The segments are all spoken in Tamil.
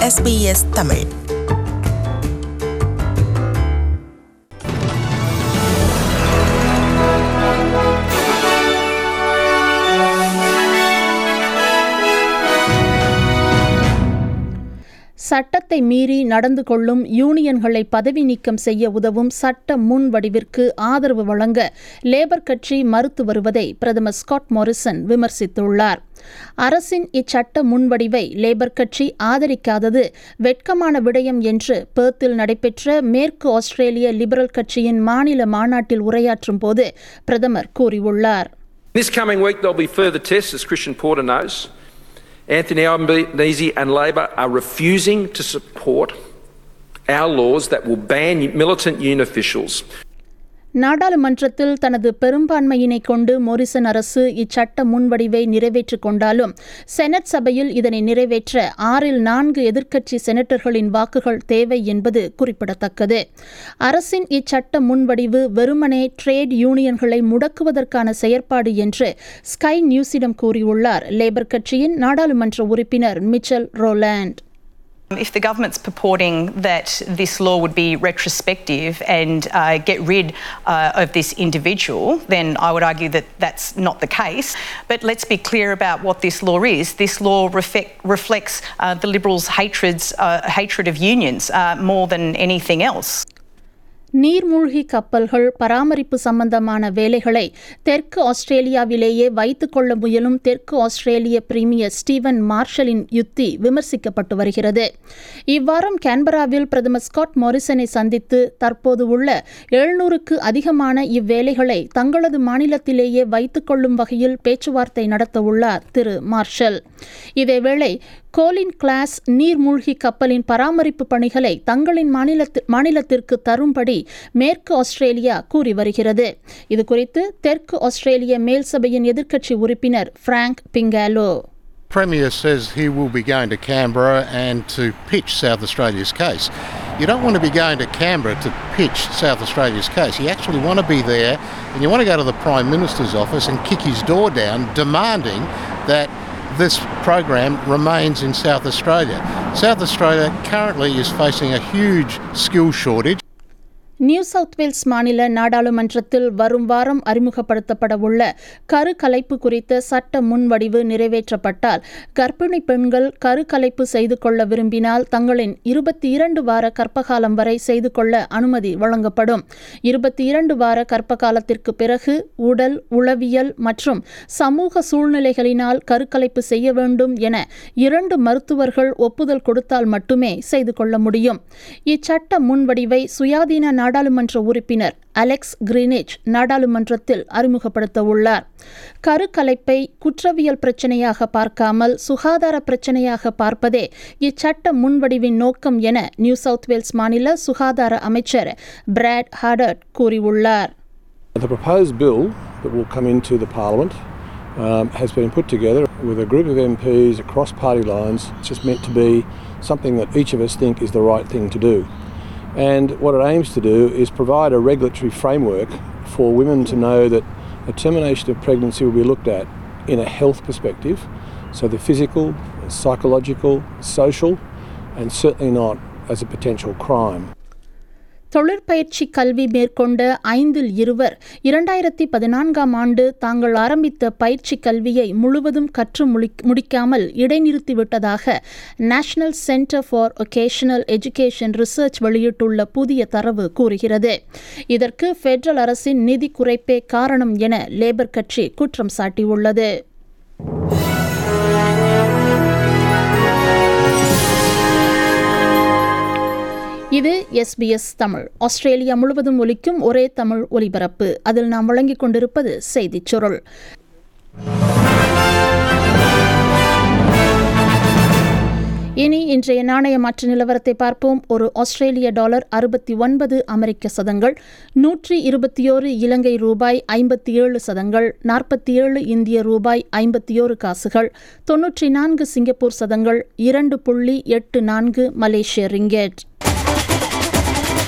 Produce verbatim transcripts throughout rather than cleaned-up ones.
S B S Tamil. சட்டத்தை மீறி நடந்து கொள்ளும் யூனியன்களை பதவி நீக்கம் செய்ய உதவும் சட்ட முன்வடிவிற்கு ஆதரவு வழங்க லேபர் கட்சி மறுத்து வருவதை பிரதமர் ஸ்காட் மோரிசன் விமர்சித்துள்ளார். அரசின் இச்சட்ட முன்வடிவை லேபர் கட்சி ஆதரிக்காதது வெட்கமான விடயம் என்று பெர்த்தில் நடைபெற்ற மேற்கு ஆஸ்திரேலிய லிபரல் கட்சியின் மாநில மாநாட்டில் உரையாற்றும் போது பிரதமர் கூறியுள்ளார். This coming week there'll be further tests, as Christian Porter knows. Anthony Albanese and Labor are refusing to support our laws that will ban militant union officials. நாடாளுமன்றத்தில் தனது பெரும்பான்மையினை கொண்டு மோரிசன் அரசு இச்சட்ட முன்வடிவை நிறைவேற்றிக் கொண்டாலும் செனட் சபையில் இதனை நிறைவேற்ற ஆறில் நான்கு எதிர்க்கட்சி செனட்டர்களின் வாக்குகள் தேவை என்பது குறிப்பிடத்தக்கது. அரசின் இச்சட்ட முன்வடிவு வெறுமனே ட்ரேட் யூனியன்களை முடக்குவதற்கான செயற்பாடு என்று ஸ்கை நியூஸிடம் கூறியுள்ளார் லேபர் கட்சியின் நாடாளுமன்ற உறுப்பினர் Michelle Rowland. If the government's purporting that this law would be retrospective and uh, get rid uh, of this individual, then I would argue that that's not the case. But let's be clear about what this law is. This law reflect, reflects uh, the Liberals' hatreds, uh, hatred of unions uh, more than anything else. நீர்மூழ்கி கப்பல்கள் பராமரிப்பு சம்பந்தமான வேலைகளை தெற்கு ஆஸ்திரேலியாவிலேயே வைத்துக் கொள்ள முயலும் தெற்கு ஆஸ்திரேலிய பிரீமியர் ஸ்டீவன் மார்ஷலின் யுத்தி விமர்சிக்கப்பட்டு வருகிறது. இவ்வாரம் கேன்பராவில் பிரதமர் ஸ்காட் மோரிசனை சந்தித்து தற்போது உள்ள எழுநூறுக்கு அதிகமான இவ்வேலைகளை தங்களது மாநிலத்திலேயே வைத்துக் கொள்ளும் வகையில் பேச்சுவார்த்தை நடத்த உள்ளார் திரு மார்ஷல். இதேவேளை கோலின் கிளாஸ் நீர்மூழ்கி கப்பலின் பராமரிப்பு பணிகளை தங்களின் மாநிலத்திற்கு தரும்படி மேற்கு ஆஸ்திரேலியா கூறி வருகிறது. இதுகுறித்து தெற்கு ஆஸ்திரேலிய மேல் சபையின் எதிர்க்கட்சி உறுப்பினர் Frank Pangallo. Premier says he will be going to Canberra and to pitch South Australia's case. You don't want to be going to Canberra to pitch South Australia's case. You actually want to be there and you want to go to the Prime Minister's office and kick his door down, demanding that this program remains in South Australia. South Australia currently is facing a huge skill shortage. New South Wales மாநில நாடாளுமன்றத்தில் வரும் வாரம் அறிமுகப்படுத்தப்பட உள்ள கரு கலைப்பு குறித்த சட்ட முன்வடிவு நிறைவேற்றப்பட்டால் கர்ப்பிணி பெண்கள் கரு கலைப்பு செய்து கொள்ள விரும்பினால் தங்களின் இருபத்தி இரண்டு வார கர்ப்பகாலம் வரை செய்து கொள்ள அனுமதி வழங்கப்படும். இருபத்தி இரண்டு வார கர்ப்பகாலத்திற்கு பிறகு உடல், உளவியல் மற்றும் சமூக சூழ்நிலைகளினால் கருக்கலைப்பு செய்ய வேண்டும் என இரண்டு மருத்துவர்கள் ஒப்புதல் கொடுத்தால் மட்டுமே செய்து கொள்ள முடியும். இச்சட்ட முன்வடிவை சுயாதீன நாடாளுமன்ற உறுப்பினர் அலெக்ஸ் கிரீனிச் நாடாளுமன்றத்தில் அறிமுகப்படுத்த உள்ளார். கருக்கலைப்பை குற்றவியல் பிரச்சனையாக பார்க்காமல் சுகாதார பிரச்சனையாக பார்ப்பதே இச்சட்ட முன்வடிவின் நோக்கம் என நியூ சவுத் வேல்ஸ் மாநில சுகாதார அமைச்சர் பிராட் ஹார்டர்ட் கூறியுள்ளார். The proposed bill that will come into the Parliament um, has been put together with a group of M Ps across party lines. It's just meant to be something that each of us think is the right thing to do. And what it aims to do is provide a regulatory framework for women to know that a termination of pregnancy will be looked at in a health perspective, so the physical, psychological, social, and certainly not as a potential crime. தொழிற்பயிற்சி கல்வி மேற்கொண்ட ஐந்தில் இருவர் இரண்டாயிரத்தி பதினான்காம் ஆண்டு தாங்கள் ஆரம்பித்த பயிற்சி கல்வியை முழுவதும் கற்று முடிக்காமல் இடைநிறுத்திவிட்டதாக national centre for vocational education research வெளியிட்டுள்ள புதிய தரவு கூறுகிறது. இதற்கு பெடரல் அரசின் நிதி குறைப்பே காரணம் என லேபர் கட்சி குற்றம் சாட்டியுள்ளது. இது S B S Tamil. Australia முழுவதும் ஒலிக்கும் ஒரே தமிழ் ஒலிபரப்பு. அதில் நாம் வழங்கிக் கொண்டிருப்பது செய்திச் சுருள். இனி இன்றைய நாணய மாற்று நிலவரத்தை பார்ப்போம். ஒரு ஆஸ்திரேலிய டாலர் அறுபத்தி ஒன்பது அமெரிக்க சதங்கள், நூற்றி இருபத்தி ஓரு இலங்கை ரூபாய் ஐம்பத்தி ஏழு சதங்கள், நாற்பத்தி ஏழு இந்திய ரூபாய் ஐம்பத்தி ஓரு காசுகள், தொன்னூற்றி நான்கு சிங்கப்பூர் சதங்கள், இரண்டு புள்ளி எட்டு நான்கு மலேசிய ரிங்கெட்.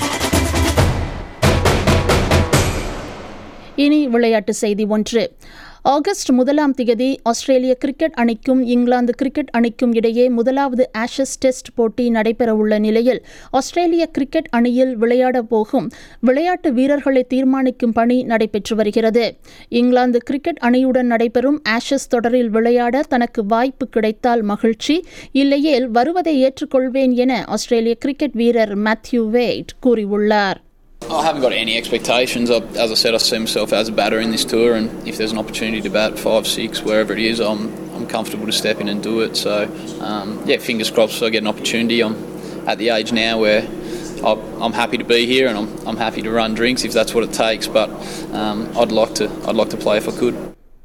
இனி விளையாட்டு செய்தி ஒன்று. ஆகஸ்ட் முதலாம் திகதி ஆஸ்திரேலிய கிரிக்கெட் அணிக்கும் இங்கிலாந்து கிரிக்கெட் அணிக்கும் இடையே முதலாவது ஆஷஸ் டெஸ்ட் போட்டி நடைபெறவுள்ள நிலையில் ஆஸ்திரேலிய கிரிக்கெட் அணியில் விளையாட போகும் விளையாட்டு வீரர்களை தீர்மானிக்கும் பணி நடைபெற்று வருகிறது. இங்கிலாந்து கிரிக்கெட் அணியுடன் நடைபெறும் ஆஷஸ் தொடரில் விளையாட தனக்கு வாய்ப்பு கிடைத்தால் மகிழ்ச்சி, இல்லையேல் வருவதை ஏற்றுக்கொள்வேன் என ஆஸ்திரேலிய கிரிக்கெட் வீரர் மேத்யூ வேட் கூறியுள்ளார். I haven't got any expectations. I, as I said, I see myself as a batter in this tour, and if there's an opportunity to bat five, six, wherever it is, I'm I'm comfortable to step in and do it. So, um, yeah, fingers crossed I get an opportunity. I'm at the age now where I'll, I'm happy to be here, and I'm I'm happy to run drinks if that's what it takes. But um, I'd like to I'd like to play if I could.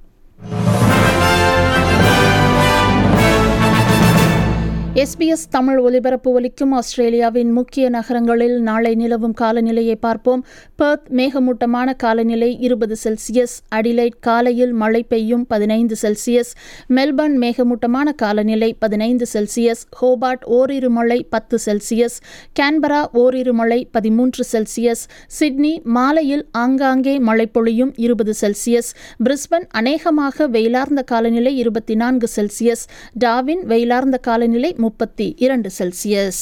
SBS Tamil ஒலிபரப்பு ஒலிக்கும் ஆஸ்திரேலியாவின் முக்கிய நகரங்களில் நாளை நிலவும் காலநிலையை பார்ப்போம். பெர்த் மேகமூட்டமான காலநிலை இருபது செல்சியஸ், அடிலைட் காலையில் மழை பெய்யும் பதினைந்து செல்சியஸ், மெல்பர்ன் மேகமூட்டமான காலநிலை பதினைந்து செல்சியஸ், ஹோபார்ட் ஓரிரு மழை பத்து செல்சியஸ், கேன்பரா ஓரிரு மழை பதிமூன்று செல்சியஸ், சிட்னி மாலையில் ஆங்காங்கே மழை பொழியும் இருபது செல்சியஸ், பிரிஸ்பன் அநேகமாக வெயிலார்ந்த காலநிலை இருபத்தி நான்கு செல்சியஸ், டார்வின் வெயிலார்ந்த காலநிலை முப்பத்தி இரண்டு செல்சியஸ்.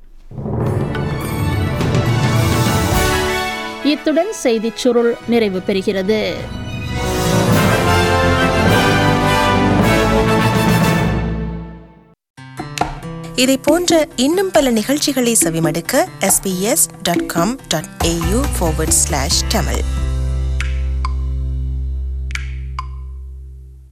இத்துடன் செய்திச் சுருள் நிறைவு பெறுகிறது. இதை போன்ற இன்னும் பல நிகழ்ச்சிகளை செவிமடுக்க S B S dot com dot A U forward slash Tamil